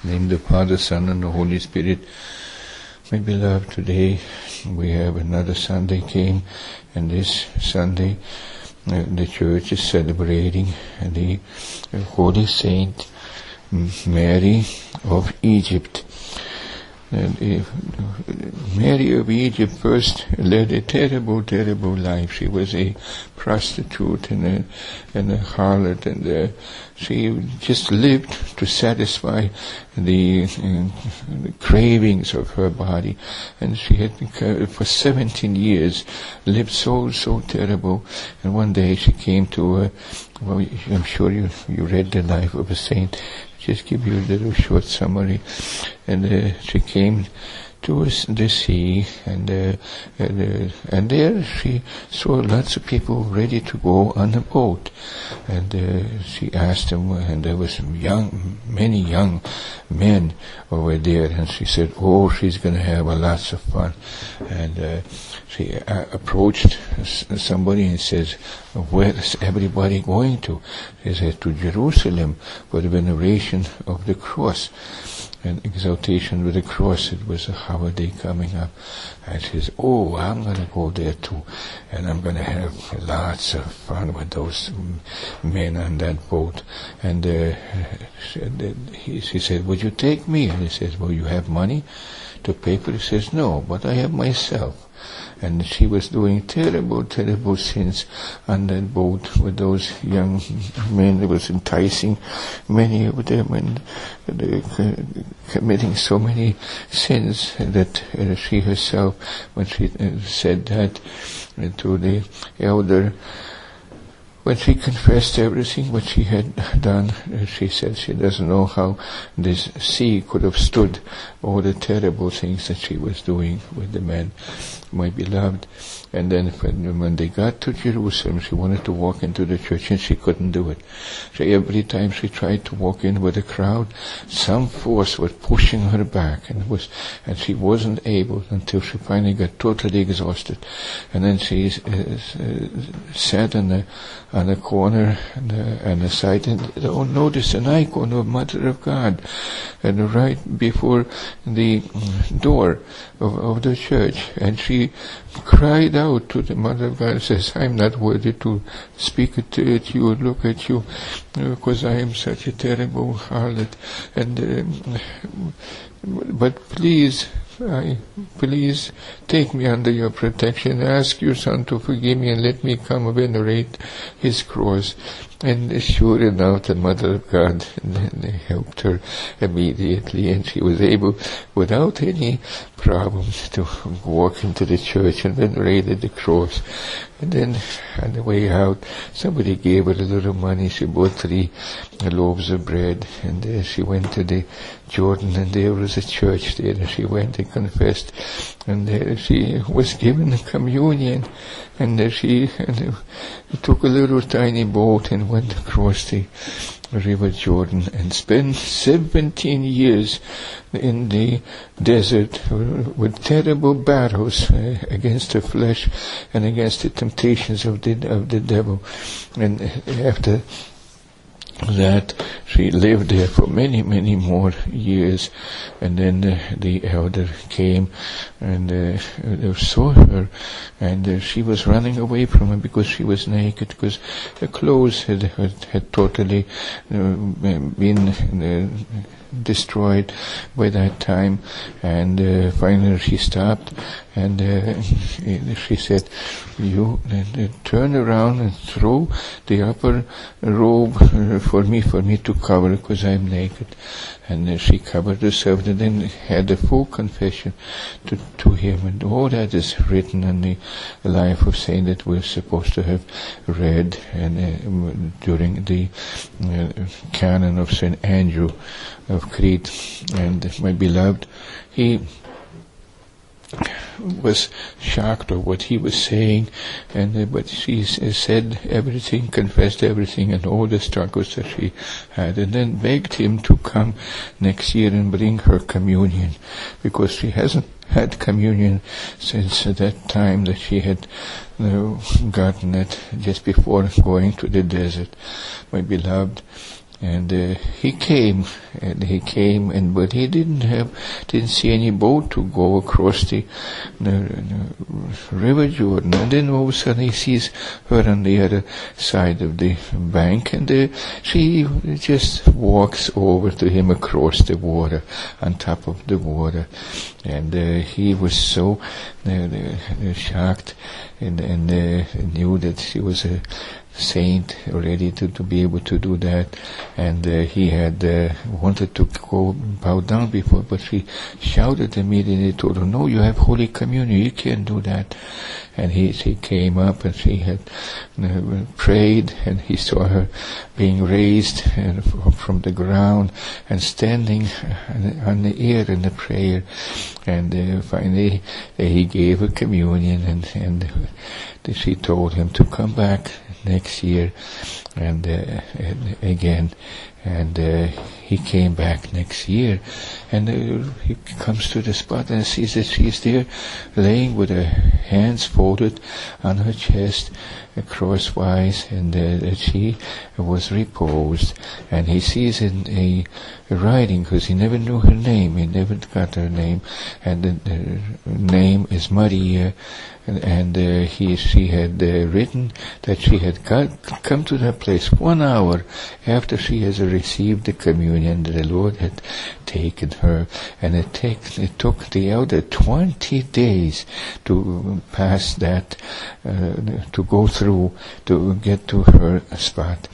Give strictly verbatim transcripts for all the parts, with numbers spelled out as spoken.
name of the Father, Son, and the Holy Spirit. My beloved, today we have another Sunday came, and this Sunday uh, the Church is celebrating the uh, Holy Saint Mary of Egypt. And uh, Mary of Egypt first led a terrible, terrible life. She was a prostitute and a, and a harlot, and uh, she just lived to satisfy the, uh, the cravings of her body. And she had been, for seventeen years lived so, so terrible. And one day she came to, uh, well, I'm sure you, you read the life of a saint. Just give you a little short summary. And uh, she came to the sea, and uh, and, uh, and there she saw lots of people ready to go on a boat. And uh, she asked them, and there was young, many young men over there, and she said, "Oh, she's going to have a lots of fun." And uh, she uh, approached somebody and says, "Where is everybody going to?" She said, "To Jerusalem for the veneration of the cross." And exaltation with the cross. It was a holiday coming up, and she says, "Oh, I'm going to go there too, and I'm going to have lots of fun with those men on that boat." And uh, she, he, she said, "Would you take me?" And he says, "Well, you have money to pay for it?" He says, "No, but I have myself." And she was doing terrible, terrible sins on that boat with those young men. It was enticing many of them, and they uh, committing so many sins that uh, she herself, when she uh, said that uh, to the elder, when she confessed everything what she had done, uh, she said she doesn't know how this sea could have stood all the terrible things that she was doing with the men. My beloved. And then when, when they got to Jerusalem, she wanted to walk into the church, and she couldn't do it. So every time she tried to walk in with a crowd, some force was pushing her back, and was, and she wasn't able until she finally got totally exhausted. And then she uh, uh, sat on the on a corner and uh, on the side, and oh, notice an icon of Mother of God, and right before the door of, of the church, and she cried out to the Mother of God and says, "I'm not worthy to speak at you or look at you, because I am such a terrible harlot. And uh, but please, I, please take me under your protection. Ask your Son to forgive me and let me come venerate His cross." And sure enough, the Mother of God helped her immediately, and she was able, without any problems, to walk into the church and venerate the cross. And then, on the way out, somebody gave her a little money. She bought three loaves of bread, and uh, she went to the Jordan, and there was a church there, and she went and confessed, and uh, she was given communion, and uh, she and, uh, took a little tiny boat and went across the River Jordan and spent seventeen years in the desert with terrible battles uh, against the flesh and against the temptations of the of the devil. And after that, she lived there for many, many more years. And then uh, the elder came and uh, saw her, and uh, she was running away from him because she was naked, because her clothes had, had, had totally uh, been uh, destroyed by that time. And uh, finally she stopped, and uh, she said, "You uh, turn around and throw the upper robe uh, for me, for me to cover, because I'm naked." And uh, she covered herself, and then had a full confession to, to him. And all that is written in the life of saint that we're supposed to have read and uh, during the uh, canon of Saint Andrew of Crete. And my beloved, he was shocked of what he was saying, and uh, but she uh, said everything, confessed everything, and all the struggles that she had, and then begged him to come next year and bring her communion, because she hasn't had communion since uh, that time that she had uh, gotten it just before going to the desert. My beloved, And uh, he came, and he came, and but he didn't have, didn't see any boat to go across the, the, the River Jordan. And then all of a sudden he sees her on the other side of the bank, and uh, she just walks over to him across the water, on top of the water. And uh, he was so uh, uh, shocked, and, and uh, knew that she was a saint already to, to be able to do that. And uh, he had uh, wanted to go bow down before, but she shouted immediately, told her, "No, you have Holy Communion, you can't do that." And he, she came up, and she had uh, prayed, and he saw her being raised uh, from the ground and standing on the air in the prayer. And uh, finally uh, he gave her communion, and, and uh, she told him to come back next year, and, uh, and again, and uh, he came back next year, and uh, he comes to the spot and sees that she's there, laying with her hands folded on her chest, uh, crosswise, and uh, that she was reposed. And he sees in a writing, because he never knew her name, he never got her name, and the, the name is Maria. And, and uh, he, she had uh, written that she had got, come to that place one hour after she has received the communion that the Lord had taken her, and it, take, it took the elder twenty days to pass that, uh, to go through, to get to her spot.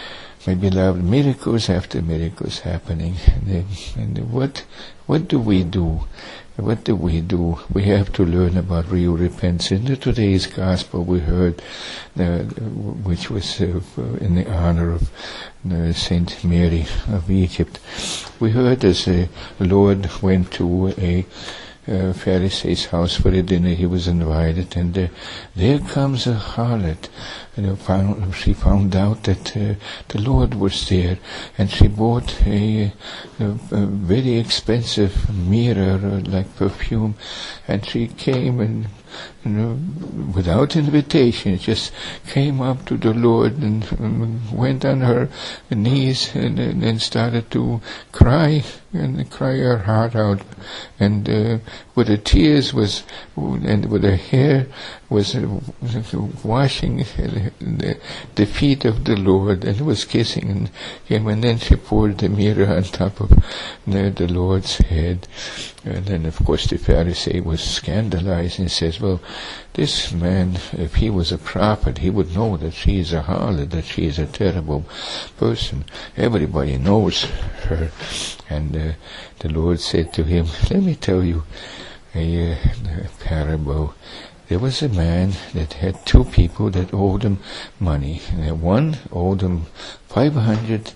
My beloved, miracles after miracles happening, and, and what what do we do? What do we do? We have to learn about real repentance. In today's gospel we heard, uh, which was uh, in the honor of uh, Saint Mary of Egypt, we heard as the Lord went to a uh, Pharisee's house for a dinner. He was invited, and uh, there comes a harlot. And found, she found out that uh, the Lord was there, and she bought a, a, a very expensive mirror, uh, like perfume, and she came and, you know, without invitation, just came up to the Lord and um, went on her knees and, and, and started to cry and cry her heart out, and uh, with the tears was, and with her hair was uh, washing the, the feet of the Lord, and was kissing him, and then she poured the mirror on top of the, the Lord's head. And then, of course, the Pharisee was scandalized and says, "Well, this man, if he was a prophet, he would know that she is a harlot, that she is a terrible person. Everybody knows her." And uh, the Lord said to him, "Let me tell you a, uh, a parable. There was a man that had two people that owed him money. And one owed him five hundred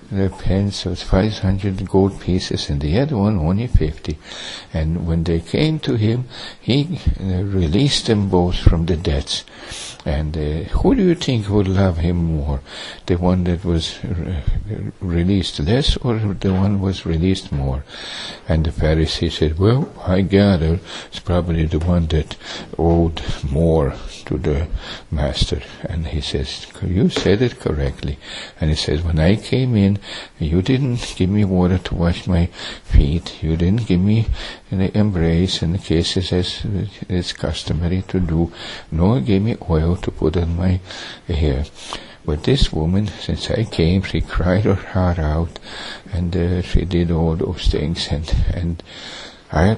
pence, or five hundred gold pieces, and the other one only fifty. And when they came to him, he uh, released them both from the debts. And uh, who do you think would love him more? The one that was re- released less, or the one was released more?" And the Pharisee said, "Well, I gather it's probably the one that owed more to the master." And he says, "You said it correctly." And he says, "When I came in, you didn't give me water to wash my feet. You didn't give me an embrace in the cases as it's customary to do, nor gave me oil to put on my hair. But this woman, since I came, she cried her heart out, and uh, she did all those things, and and I."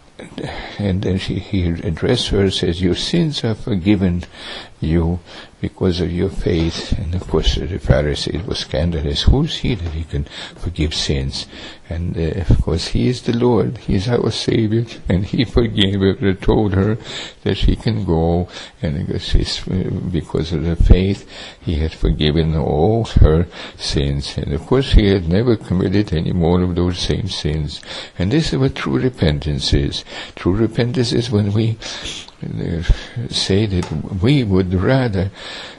And then she, he addressed her and says, "Your sins are forgiven you because of your faith." And of course the Pharisees were scandalized. Who is he that he can forgive sins? And uh, of course he is the Lord. He is our Savior, and he forgave her and told her that she can go, and because of the faith he had forgiven all her sins. And of course she had never committed any more of those same sins. And this is what true repentance is. True repentance is when we say that we would rather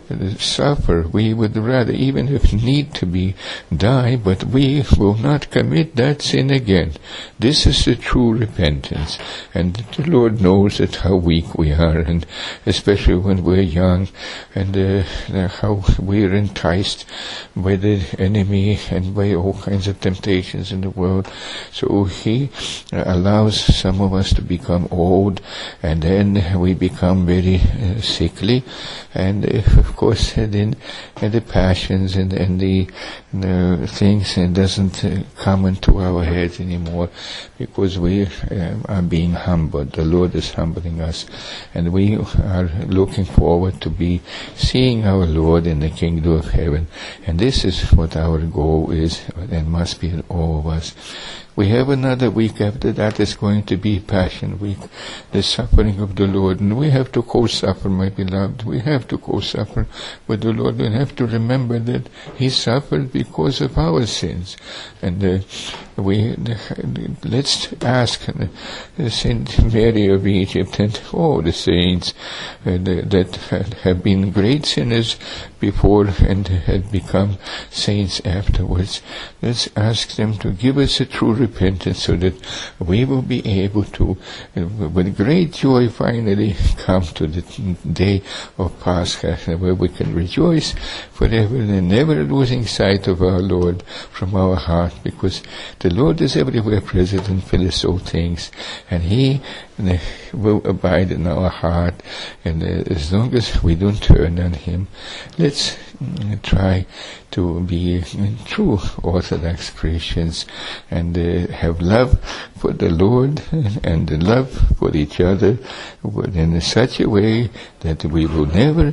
suffer. We would rather, even if need to be, die, but we will not commit that sin again. This is the true repentance. And the Lord knows that how weak we are, and especially when we're young, and uh, how we're enticed by the enemy and by all kinds of temptations in the world. So He uh, allows some of us to become old, and then we become very uh, sickly, and uh, of course then uh, the passions and, and the, the things uh, doesn't uh, come into our heads anymore, because we uh, are being humbled. The Lord is humbling us, and we are looking forward to be seeing our Lord in the kingdom of heaven. And this is what our goal is, and must be in all of us. We have another week after that. Is going to be Passion Week, the suffering of the Lord. And we have to co-suffer, my beloved. We have to co-suffer with the Lord. We have to remember that He suffered because of our sins. And uh, we uh, let's ask uh, Saint Mary of Egypt and all the saints uh, that have been great sinners before and had become saints afterwards. Let's ask them to give us a true repentance, so that we will be able to, uh, with great joy, finally come to the day of Pascha, where we can rejoice forever and never losing sight of our Lord from our heart, because the Lord is everywhere present and fills all things, and He uh, will abide in our heart. And uh, as long as we don't turn on Him, let's uh, try to be uh, true Orthodox Christians, and uh, have love for the Lord and the love for each other in such a way that we will never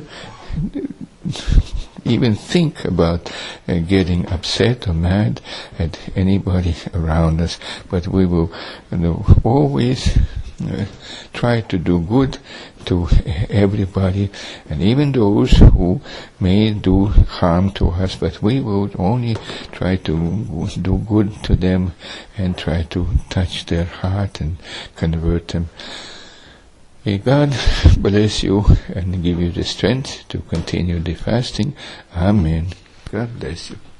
even think about uh, getting upset or mad at anybody around us, but we will you know, always uh, try to do good to everybody, and even those who may do harm to us, but we will only try to do good to them and try to touch their heart and convert them. May God bless you and give you the strength to continue the fasting. Amen. God bless you.